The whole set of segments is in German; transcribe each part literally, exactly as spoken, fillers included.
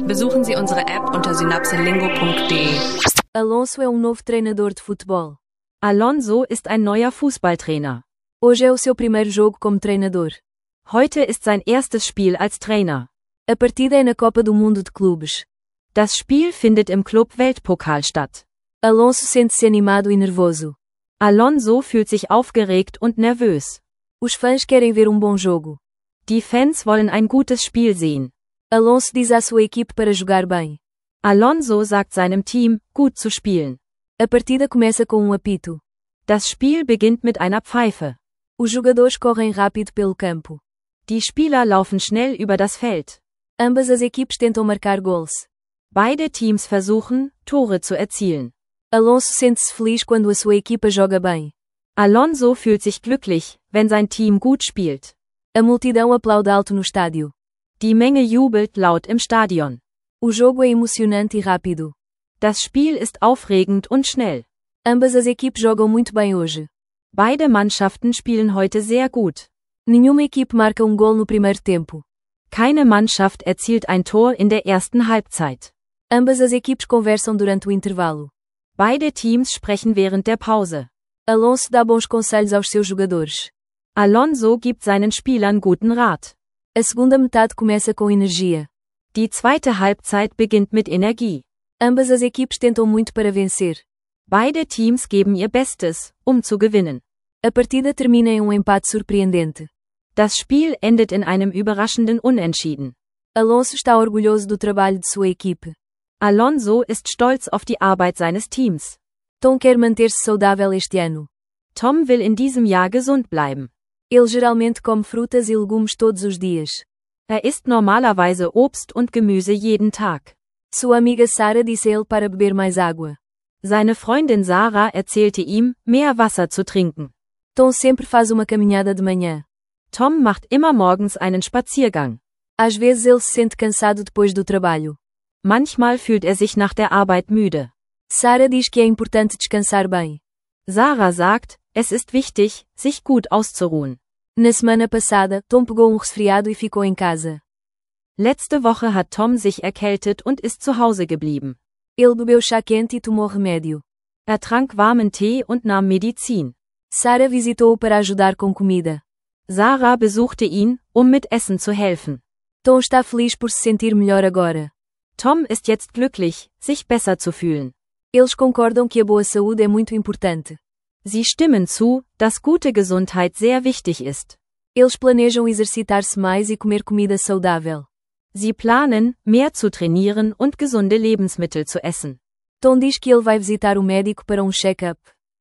Besuchen Sie unsere App unter synapselingo punkt de. Alonso é um novo treinador de futebol. Alonso ist ein neuer Fußballtrainer. Hoje é o seu primeiro jogo como treinador. Heute ist sein erstes Spiel als Trainer. A partida é na Copa do Mundo de Clubes. Das Spiel findet im Club Weltpokal statt. Alonso sente-se animado e nervoso. Alonso fühlt sich aufgeregt und nervös. Os fãs querem ver um bom jogo. Die Fans wollen ein gutes Spiel sehen. Alonso diz à sua equipe para jogar bem. Alonso sagt seinem Team, gut zu spielen. A partida começa com um apito. Das Spiel beginnt mit einer Pfeife. Os jogadores correm rápido pelo campo. Die Spieler laufen schnell über das Feld. Ambas as equipes tentam marcar gols. Beide Teams versuchen, Tore zu erzielen. Alonso sente-se feliz quando a sua equipa joga bem. Alonso fühlt sich glücklich, wenn sein Team gut spielt. A multidão aplaude alto no estádio. Die Menge jubelt laut im Stadion. O jogo é emocionante e rápido. Das Spiel ist aufregend und schnell. Ambas as equipes jogam muito bem hoje. Beide Mannschaften spielen heute sehr gut. Nenhuma equipe marca um gol no primeiro tempo. Keine Mannschaft erzielt ein Tor in der ersten Halbzeit. Ambas as equipes conversam durante o intervalo. Beide Teams sprechen während der Pause. Alonso dá bons conselhos aos seus jogadores. Alonso gibt seinen Spielern guten Rat. A segunda metade começa com energia. Die zweite Halbzeit beginnt mit Energie. Ambas as equipes tentam muito para vencer. Beide Teams geben ihr Bestes, um zu gewinnen. A partida termina em um empate surpreendente. Das Spiel endet in einem überraschenden Unentschieden. Alonso está orgulhoso do trabalho de sua equipe. Alonso ist stolz auf die Arbeit seines Teams. Tom quer manter-se saudável este ano. Tom will in diesem Jahr gesund bleiben. Ele geralmente come frutas e legumes todos os dias. Er isst normalerweise Obst und Gemüse jeden Tag. Sua amiga Sara disse a ele para beber mais água. Seine Freundin Sarah erzählte ihm, mehr Wasser zu trinken. Tom sempre faz uma caminhada de manhã. Tom macht immer morgens einen Spaziergang. Às vezes ele se sente cansado depois do trabalho. Manchmal fühlt er sich nach der Arbeit müde. Sara diz que é importante descansar bem. Sarah sagt, es ist wichtig, sich gut auszuruhen. Na semana passada, Tom pegou um resfriado e ficou em casa. Letzte Woche hat Tom sich erkältet und ist zu Hause geblieben. Ele bebeu chá quente e tomou remédio. Er trank warmen Tee und nahm Medizin. Sara visitou-o para ajudar com comida. Sarah besuchte ihn, um mit Essen zu helfen. Tom está feliz por se sentir melhor agora. Tom ist jetzt glücklich, sich besser zu fühlen. Eles concordam que a boa saúde é muito importante. Sie stimmen zu, dass gute Gesundheit sehr wichtig ist. Eles planejam exercitar-se mais e comer comida saudável. Sie planen, mehr zu trainieren und gesunde Lebensmittel zu essen. Tom diz que ele vai visitar o médico para um check-up.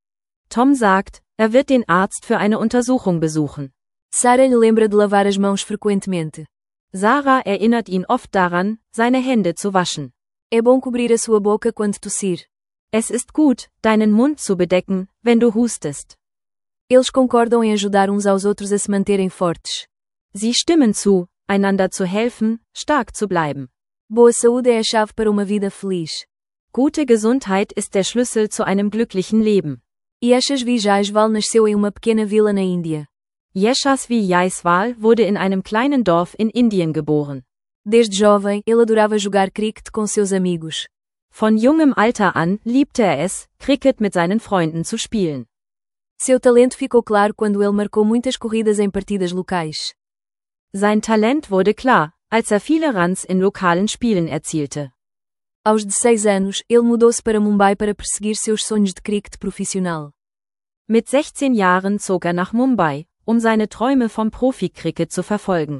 Tom sagt, er wird den Arzt für eine Untersuchung besuchen. Sara lhe lembra de lavar as mãos frequentemente. Sarah erinnert ihn oft daran, seine Hände zu waschen. É bom cobrir a sua boca quando tossir. Es ist gut, deinen Mund zu bedecken, wenn du hustest. Eles concordam em ajudar uns aos outros a se manterem fortes. Sie stimmen zu, einander zu helfen, stark zu bleiben. Boa saúde é a chave para uma vida feliz. Gute Gesundheit ist der Schlüssel zu einem glücklichen Leben. Yashasvi Jaiswal nasceu em uma pequena vila na Índia. Yashasvi Jaiswal wurde in einem kleinen Dorf in Indien geboren. Desde jovem, ele adorava jogar cricket com seus amigos. Von jungem Alter an liebte er es, Cricket mit seinen Freunden zu spielen. Seu talento ficou claro quando ele marcou muitas corridas em partidas locais. Sein Talent wurde klar, als er viele Runs in lokalen Spielen erzielte. Aos dezesseis anos, ele mudou-se para Mumbai para perseguir seus sonhos de cricket profissional. Mit sechzehn Jahren zog er nach Mumbai, um seine Träume vom Profi-Cricket zu verfolgen.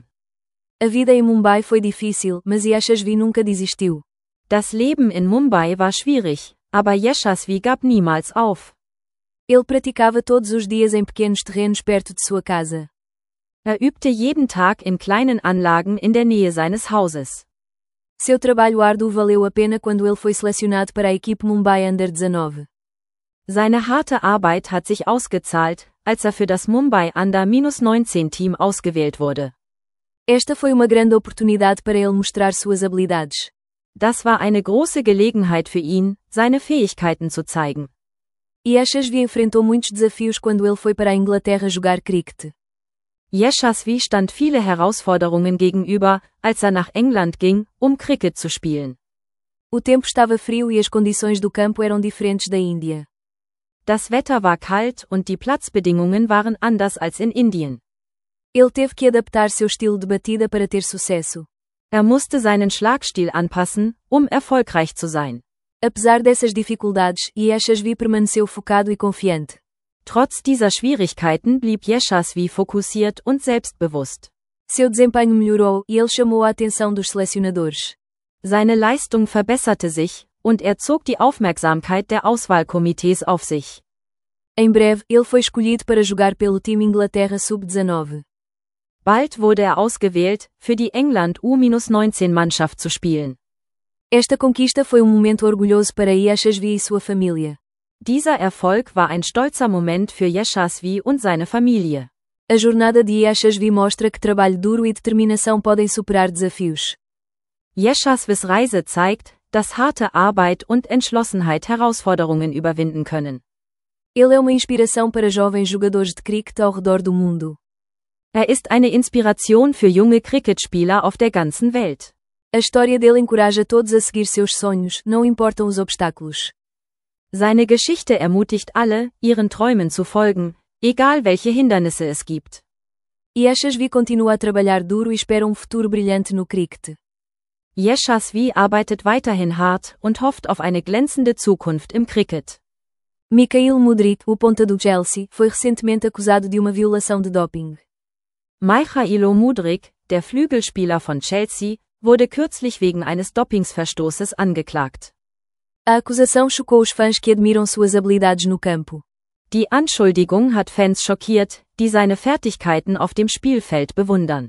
A vida em Mumbai foi difícil, mas Yashasvi nunca desistiu. Das Leben in Mumbai war schwierig, aber Yashasvi gab niemals auf. Ele praticava todos os dias em pequenos terrenos perto de sua casa. Er übte jeden Tag in kleinen Anlagen in der Nähe seines Hauses. Seu trabalho árduo valeu a pena quando ele foi selecionado para a equipe Mumbai Under dezenove. Seine harte Arbeit hat sich ausgezahlt, als er für das Mumbai Under neunzehn Team ausgewählt wurde. Esta foi uma grande oportunidade para ele mostrar suas habilidades. Das war eine große Gelegenheit für ihn, seine Fähigkeiten zu zeigen. Yashasvi enfrentou muitos desafios quando ele foi para a Inglaterra jogar cricket. Yashasvi stand viele Herausforderungen gegenüber, als er nach England ging, um Cricket zu spielen. O tempo estava frio e as condições do campo eram diferentes da Índia. Das Wetter war kalt und die Platzbedingungen waren anders als in Indien. Ele teve que adaptar seu estilo de batida para ter sucesso. Er musste seinen Schlagstil anpassen, um erfolgreich zu sein. Apesar dessas dificuldades, Yashasvi permaneceu focado e confiante. Trotz dieser Schwierigkeiten blieb Yashasvi fokussiert und selbstbewusst. Seu desempenho melhorou e ele chamou a atenção dos selecionadores. Seine Leistung verbesserte sich, und er zog die Aufmerksamkeit der Auswahlkomitees auf sich. Em breve, ele foi escolhido para jogar pelo time Inglaterra sub dezenove. Bald wurde er ausgewählt, für die England U neunzehn Mannschaft zu spielen. Esta conquista foi um momento orgulhoso para Yashasvi e sua família. Dieser Erfolg war ein stolzer Moment für Yashasvi und seine Familie. A jornada de Yashasvi mostra que trabalho duro e determinação podem superar desafios. Yashasvis Reise zeigt, dass harte Arbeit und Entschlossenheit Herausforderungen überwinden können. Ele é uma inspiração para jovens jogadores de cricket ao redor do mundo. Er ist eine Inspiration für junge Cricketspieler auf der ganzen Welt. A história dele encoraja todos a seguir seus sonhos, não importam os obstáculos. Seine Geschichte ermutigt alle, ihren Träumen zu folgen, egal welche Hindernisse es gibt. Yashasvi continua a trabalhar duro e espera um futuro brilhante no cricket. Yashasvi arbeitet weiterhin hart und hofft auf eine glänzende Zukunft im Cricket. Mikhail Mudryk, o ponta do Chelsea, foi recentemente acusado de uma violação de doping. Mikhailo Mudryk, der Flügelspieler von Chelsea, wurde kürzlich wegen eines Dopingsverstoßes angeklagt. A acusação chocou os fãs que admiram suas habilidades no campo. Die Anschuldigung hat Fans schockiert, die seine Fertigkeiten auf dem Spielfeld bewundern.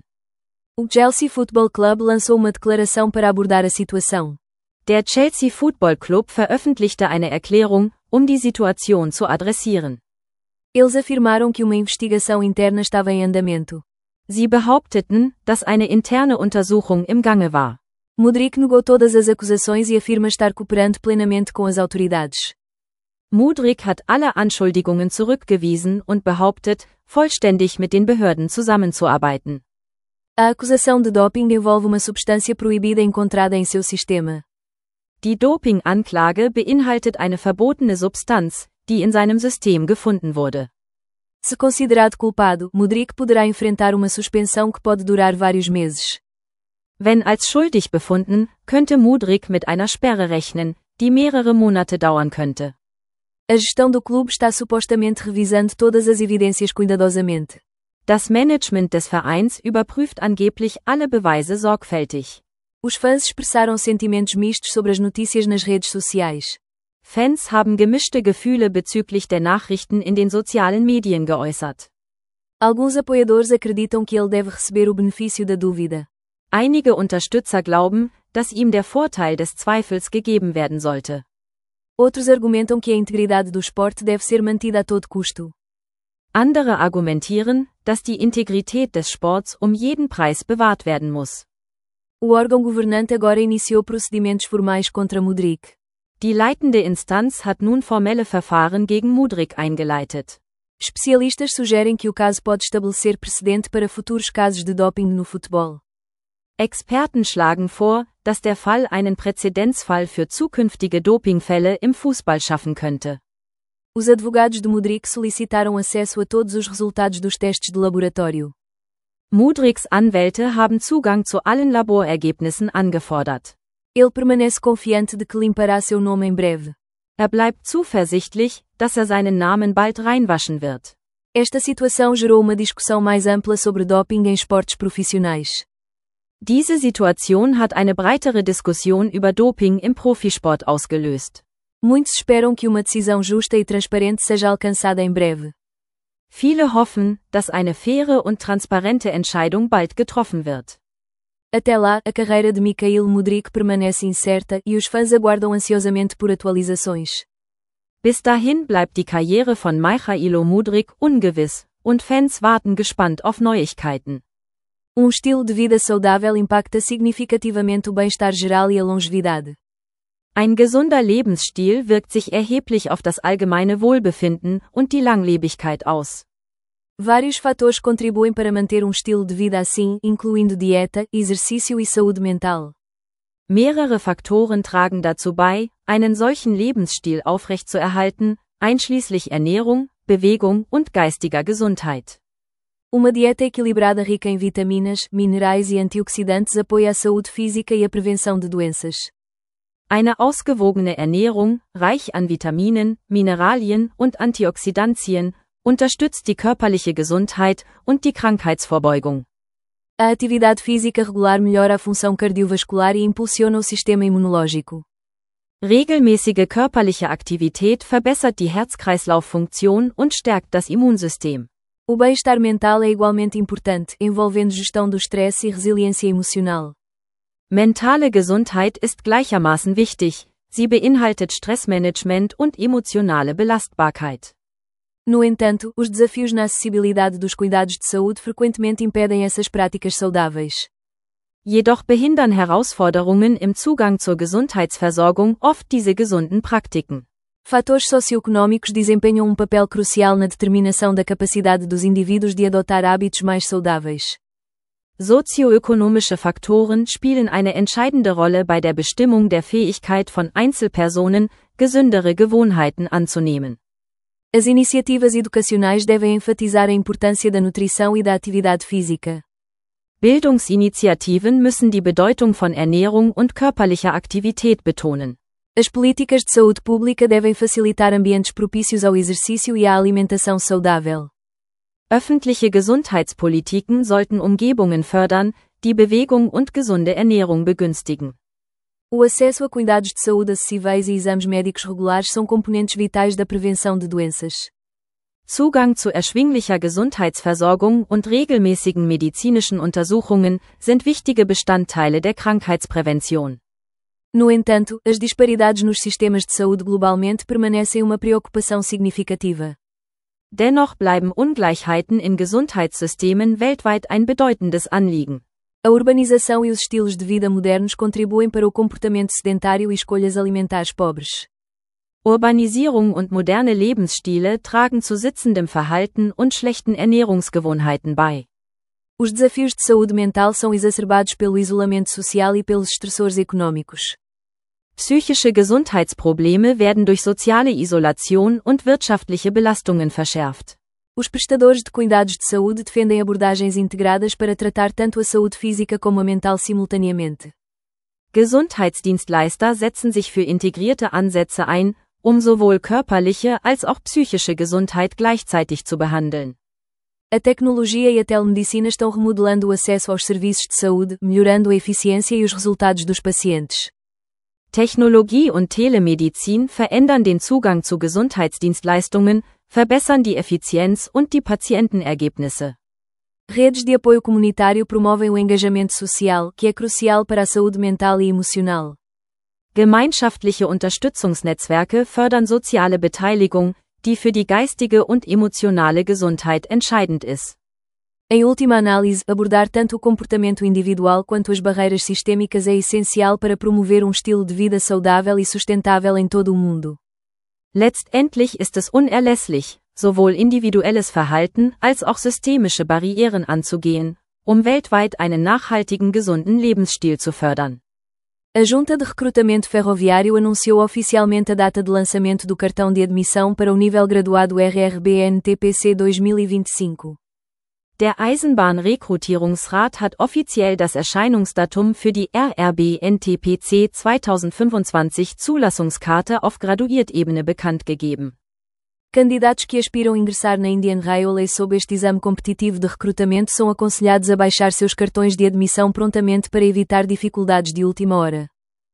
O Chelsea Football Club lançou uma declaração para abordar a situação. Der Chelsea Football Club veröffentlichte eine Erklärung, um die Situation zu adressieren. Eles afirmaram que uma investigação interna estava em andamento. Sie behaupteten, dass eine interne Untersuchung im Gange war. Mudryk negou todas as acusações e afirma estar cooperando plenamente com as autoridades. Mudryk hat alle Anschuldigungen zurückgewiesen und behauptet, vollständig mit den Behörden zusammenzuarbeiten. A acusação de doping envolve uma substância proibida encontrada em seu sistema. Die Doping-Anklage beinhaltet eine verbotene Substanz, die in seinem System gefunden wurde. Se considerado culpado, Mudryk poderá enfrentar uma suspensão que pode durar vários meses. Wenn als schuldig befunden, könnte Mudryk mit einer Sperre rechnen, die mehrere Monate dauern könnte. A gestão do clube está supostamente revisando todas as evidências cuidadosamente. Das Management des Vereins überprüft angeblich alle Beweise sorgfältig. Os fãs expressaram sentimentos mistos sobre as notícias nas redes sociais. Fans haben gemischte Gefühle bezüglich der Nachrichten in den sozialen Medien geäußert. Alguns apoiadores acreditam que ele deve receber o benefício da dúvida. Einige Unterstützer glauben, dass ihm der Vorteil des Zweifels gegeben werden sollte. Outros argumentam que a integridade do esporte deve ser mantida a todo custo. Andere argumentieren, dass die Integrität des Sports um jeden Preis bewahrt werden muss. O órgão governante agora iniciou procedimentos formais contra Mudryk. Die leitende Instanz hat nun formelle Verfahren gegen Mudryk eingeleitet. Especialistas sugerem que o caso pode estabelecer precedente para futuros casos de doping no futebol. Experten schlagen vor, dass der Fall einen Präzedenzfall für zukünftige Dopingfälle im Fußball schaffen könnte. Os advogados de Mudryk solicitaram acesso a todos os resultados dos testes de laboratório. Mudryks Anwälte haben Zugang zu allen Laborergebnissen angefordert. Ele permanece confiante de que limpará seu nome em breve. Er bleibt zuversichtlich, dass er seinen Namen bald reinwaschen wird. Esta situação gerou uma discussão mais ampla sobre doping em esportes profissionais. Diese Situation hat eine breitere Diskussion über Doping im Profisport ausgelöst. Muitos esperam que uma decisão justa e transparente seja alcançada em breve. Viele hoffen, dass eine faire und transparente Entscheidung bald getroffen wird. Até lá, a carreira de Mikhail Mudryk permanece incerta e os fãs aguardam ansiosamente por atualizações. Bis dahin bleibt die Karriere von Mikhailo Mudryk ungewiss, und Fans warten gespannt auf Neuigkeiten. Um estilo de vida saudável impacta significativamente o bem-estar geral e a longevidade. Ein gesunder Lebensstil wirkt sich erheblich auf das allgemeine Wohlbefinden und die Langlebigkeit aus. Vários fatores contribuem para manter um estilo de vida assim, incluindo dieta, exercício e saúde mental. Mehrere Faktoren tragen dazu bei, einen solchen Lebensstil aufrechtzuerhalten, einschließlich Ernährung, Bewegung und geistiger Gesundheit. Uma dieta equilibrada rica em vitaminas, minerais e antioxidantes apoia a saúde física e a prevenção de doenças. Eine ausgewogene Ernährung, reich an Vitaminen, Mineralien und Antioxidantien, unterstützt die körperliche Gesundheit und die Krankheitsvorbeugung. A atividade física regular melhora a função cardiovascular e impulsiona o sistema imunológico. Regelmäßige körperliche Aktivität verbessert die Herz-Kreislauf-Funktion und stärkt das Immunsystem. O bem-estar mental é igualmente importante, envolvendo gestão do estresse e resiliência emocional. Mentale Gesundheit ist gleichermaßen wichtig, sie beinhaltet Stressmanagement und emotionale Belastbarkeit. No entanto, os desafios na acessibilidade dos cuidados de saúde frequentemente impedem essas práticas saudáveis. Jedoch behindern Herausforderungen im Zugang zur Gesundheitsversorgung oft diese gesunden Praktiken. Fatores socioeconômicos desempenham um papel crucial na determinação da capacidade dos indivíduos de adotar hábitos mais saudáveis. Sozioökonomische Faktoren spielen eine entscheidende Rolle bei der Bestimmung der Fähigkeit von Einzelpersonen, gesündere Gewohnheiten anzunehmen. As iniciativas educacionais devem enfatizar a importância da nutrição e da atividade física. Bildungsinitiativen müssen die Bedeutung von Ernährung und körperlicher Aktivität betonen. As políticas de saúde pública devem facilitar ambientes propícios ao exercício e à alimentação saudável. Öffentliche Gesundheitspolitiken sollten Umgebungen fördern, die Bewegung und gesunde Ernährung begünstigen. O acesso a cuidados de saúde acessíveis e exames médicos regulares são componentes vitais da prevenção de doenças. Zugang zu erschwinglicher Gesundheitsversorgung und regelmäßigen medizinischen Untersuchungen sind wichtige Bestandteile der Krankheitsprävention. No entanto, as disparidades nos sistemas de saúde globalmente permanecem uma preocupação significativa. Dennoch bleiben Ungleichheiten in Gesundheitssystemen weltweit ein bedeutendes Anliegen. A urbanização e os estilos de vida modernos contribuem para o comportamento sedentário e escolhas alimentares pobres. Urbanisierung und moderne Lebensstile tragen zu sitzendem Verhalten und schlechten Ernährungsgewohnheiten bei. Os desafios de saúde mental são exacerbados pelo isolamento social e pelos estressores econômicos. Psychische Gesundheitsprobleme werden durch soziale Isolation und wirtschaftliche Belastungen verschärft. Os prestadores de cuidados de saúde defendem abordagens integradas para tratar tanto a saúde física como a mental simultaneamente. Gesundheitsdienstleister setzen sich für integrierte Ansätze ein, um sowohl körperliche als auch psychische Gesundheit gleichzeitig zu behandeln. A tecnologia e a telemedicina estão remodelando o acesso aos serviços de saúde, melhorando a eficiência e os resultados dos pacientes. Technologie und Telemedizin verändern den Zugang zu Gesundheitsdienstleistungen, verbessern die Effizienz und die Patientenergebnisse. Redes de apoio comunitário promovem o engajamento social, que é crucial para a saúde mental e emocional. Gemeinschaftliche Unterstützungsnetzwerke fördern soziale Beteiligung, die für die geistige und emotionale Gesundheit entscheidend ist. Em última análise, abordar tanto o comportamento individual quanto as barreiras sistêmicas é essencial para promover um estilo de vida saudável e sustentável em todo o mundo. Letztendlich ist es unerlässlich, sowohl individuelles Verhalten als auch systemische Barrieren anzugehen, um weltweit einen nachhaltigen gesunden Lebensstil zu fördern. A Junta de Recrutamento Ferroviário anunciou oficialmente a data de lançamento do cartão de admissão para o nível graduado R R B N T P C dois mil e vinte e cinco. Der Eisenbahnrekrutierungsrat hat offiziell das Erscheinungsdatum für die R R B N T P C zweitausendfünfundzwanzig Zulassungskarte auf Graduiertebene bekannt gegeben. Candidatos que aspiram a ingressar na Indian Railway sob este exame competitivo de recrutamento são aconselhados a baixar seus cartões de admissão prontamente para evitar dificuldades de última hora.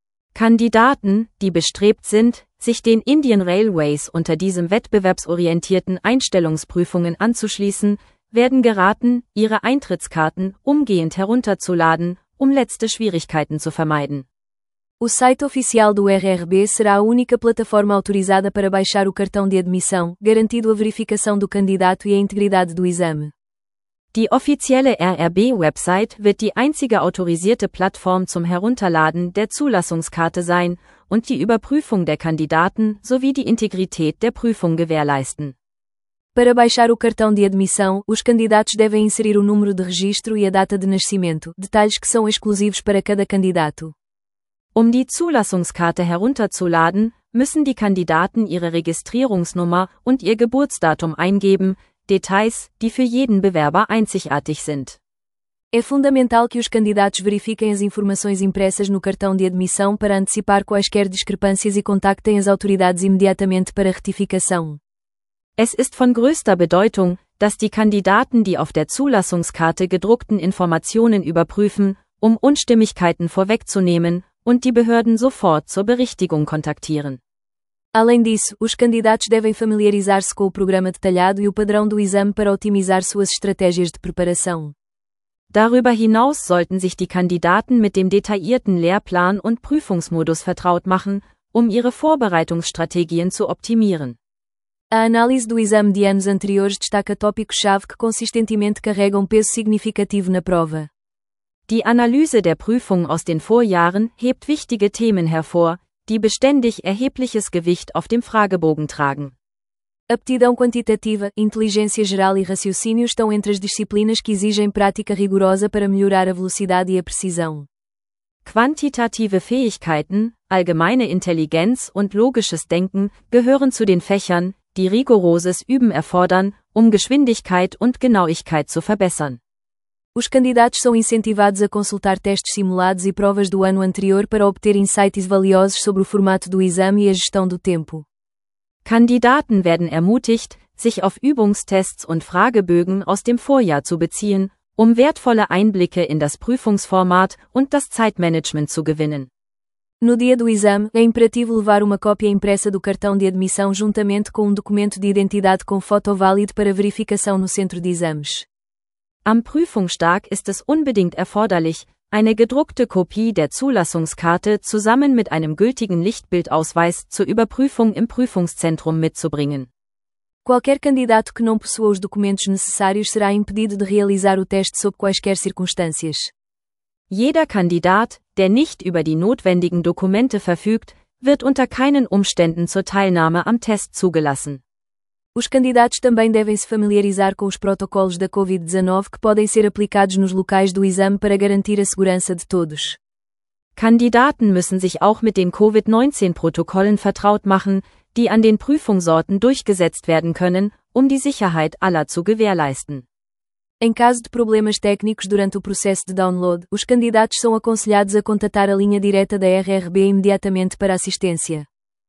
Kandidaten, die bestrebt sind, sich den Indian Railways unter diesem wettbewerbsorientierten Einstellungsprüfungen anzuschließen, werden geraten, ihre Eintrittskarten umgehend herunterzuladen, um letzte Schwierigkeiten zu vermeiden. O site oficial do R R B será a única plataforma autorizada para baixar o cartão de admissão, garantindo a verificação do candidato e a integridade do exame. Die offizielle R R B-Website wird die einzige autorisierte Plattform zum Herunterladen der Zulassungskarte sein und die Überprüfung der Kandidaten sowie die Integrität der Prüfung gewährleisten. Para baixar o cartão de admissão, os candidatos devem inserir o número de registro e a data de nascimento, detalhes que são exclusivos para cada candidato. Um die Zulassungskarte herunterzuladen, müssen die Kandidaten ihre Registrierungsnummer und ihr Geburtsdatum eingeben, Details, die für jeden Bewerber einzigartig sind. É fundamental que os candidatos verifiquem as informações impressas no cartão de admissão para antecipar quaisquer discrepâncias e contactem as autoridades imediatamente para retificação. Es ist von größter Bedeutung, dass die Kandidaten die auf der Zulassungskarte gedruckten Informationen überprüfen, um Unstimmigkeiten vorwegzunehmen, und die Behörden sofort zur Berichtigung kontaktieren. Além disso, os candidatos devem familiarizar-se com o programa detalhado e o padrão do exame para otimizar suas estratégias de preparação. Darüber hinaus sollten sich die Kandidaten mit dem detaillierten Lehrplan und Prüfungsmodus vertraut machen, um ihre Vorbereitungsstrategien zu optimieren. A análise do exame de anos anteriores destaca tópicos-chave que consistentemente carregam peso significativo na prova. Die Analyse der Prüfung aus den Vorjahren hebt wichtige Themen hervor, die beständig erhebliches Gewicht auf dem Fragebogen tragen. Aptidão quantitativa, inteligência geral e raciocínio estão entre as disciplinas que exigem prática rigorosa para melhorar a velocidade e a precisão. Quantitative Fähigkeiten, allgemeine Intelligenz und logisches Denken gehören zu den Fächern, die rigoroses Üben erfordern, um Geschwindigkeit und Genauigkeit zu verbessern. Os candidatos são incentivados a consultar testes simulados e provas do ano anterior para obter insights valiosos sobre o formato do exame e a gestão do tempo. Kandidaten werden ermutigt, sich auf Übungstests und Fragebögen aus dem Vorjahr zu beziehen, um wertvolle Einblicke in das Prüfungsformat und das Zeitmanagement zu gewinnen. No dia do exame, é imperativo levar uma cópia impressa do cartão de admissão juntamente com um documento de identidade com foto válido para verificação no centro de exames. Am Prüfungstag ist es unbedingt erforderlich, eine gedruckte Kopie der Zulassungskarte zusammen mit einem gültigen Lichtbildausweis zur Überprüfung im Prüfungszentrum mitzubringen. Qualquer candidato que não possua os documentos necessários será impedido de realizar o teste sob quaisquer circunstâncias. Jeder Kandidat, der nicht über die notwendigen Dokumente verfügt, wird unter keinen Umständen zur Teilnahme am Test zugelassen. Os candidatos também devem se familiarizar com os protocolos da covid dezenove que podem ser aplicados nos locais do exame para garantir a segurança de todos. Kandidaten müssen sich auch mit den Covid neunzehn Protokollen vertraut machen, die an den Prüfungsorten durchgesetzt werden können, um die Sicherheit aller zu gewährleisten. Em caso de problemas técnicos durante o processo de download, os candidatos são aconselhados a contatar a linha direta da R R B imediatamente para assistência.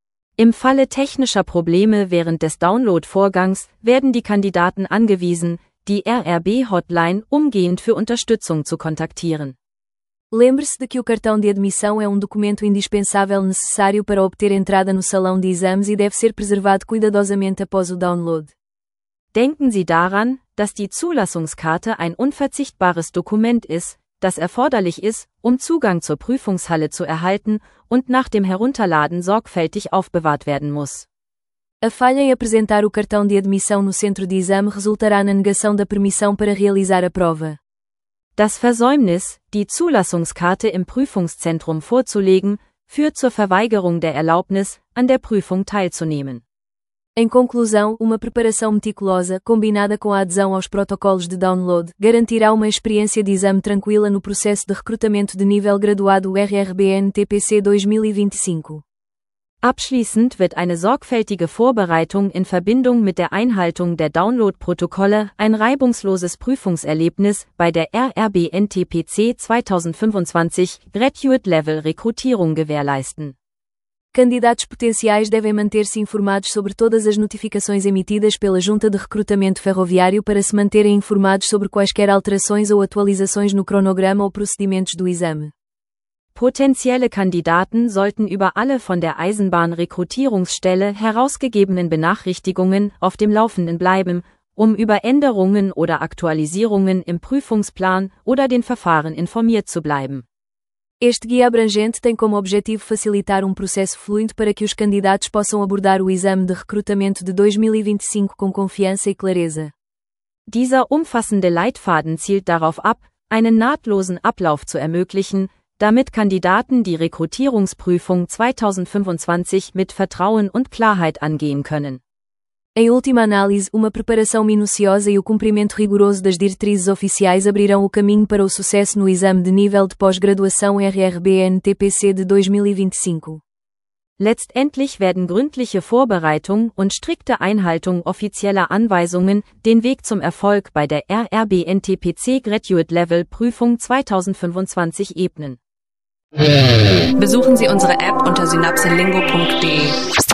Im Falle technischer Probleme während des Download-Vorgangs werden die Kandidaten angewiesen, die R R B-Hotline umgehend für Unterstützung zu kontaktieren. Lembre-se de que o cartão de admissão é um documento indispensável necessário para obter entrada no salão de exames e deve ser preservado cuidadosamente após o download. Denken Sie daran, dass die Zulassungskarte ein unverzichtbares Dokument ist, das erforderlich ist, um Zugang zur Prüfungshalle zu erhalten und nach dem Herunterladen sorgfältig aufbewahrt werden muss. A falha em apresentar o cartão de admissão no centro de exame resultará na negação da permissão para realizar a prova. Das Versäumnis, die Zulassungskarte im Prüfungszentrum vorzulegen, führt zur Verweigerung der Erlaubnis, an der Prüfung teilzunehmen. Em conclusão, uma preparação meticulosa, combinada com a adesão aos protocolos de download, garantirá uma experiência de exame tranquila no processo de recrutamento de nível graduado R R B N T P C dois mil e vinte e cinco. Abschließend wird eine sorgfältige Vorbereitung in Verbindung mit der Einhaltung der Download-Protokolle ein reibungsloses Prüfungserlebnis bei der R R B N T P C zweitausendfünfundzwanzig Graduate Level Rekrutierung gewährleisten. Candidatos potenciais devem manter-se informados sobre todas as notificações emitidas pela Junta de Recrutamento Ferroviário para se manterem informados sobre quaisquer alterações ou atualizações no cronograma ou procedimentos do exame. Potenzielle Kandidaten sollten über alle von der Eisenbahnrekrutierungsstelle herausgegebenen Benachrichtigungen auf dem Laufenden bleiben, um über Änderungen oder Aktualisierungen im Prüfungsplan oder den Verfahren informiert zu bleiben. Este guia abrangente tem como objetivo facilitar um processo fluido para que os candidatos possam abordar o exame de recrutamento de dois mil e vinte e cinco com confiança e clareza. Dieser umfassende Leitfaden zielt darauf ab, einen nahtlosen Ablauf zu ermöglichen, damit Kandidaten die Rekrutierungsprüfung zweitausendfünfundzwanzig mit Vertrauen und Klarheit angehen können. Em última análise, uma preparação minuciosa e o cumprimento rigoroso das diretrizes oficiais abrirão o caminho para o sucesso no exame de nível de pós-graduação R R B N T P C de dois mil e vinte e cinco. Letztendlich werden gründliche Vorbereitung und strikte Einhaltung offizieller Anweisungen den Weg zum Erfolg bei der R R B N T P C Graduate Level Prüfung zweitausendfünfundzwanzig ebnen. Besuchen Sie unsere App unter synapselingo punkt de.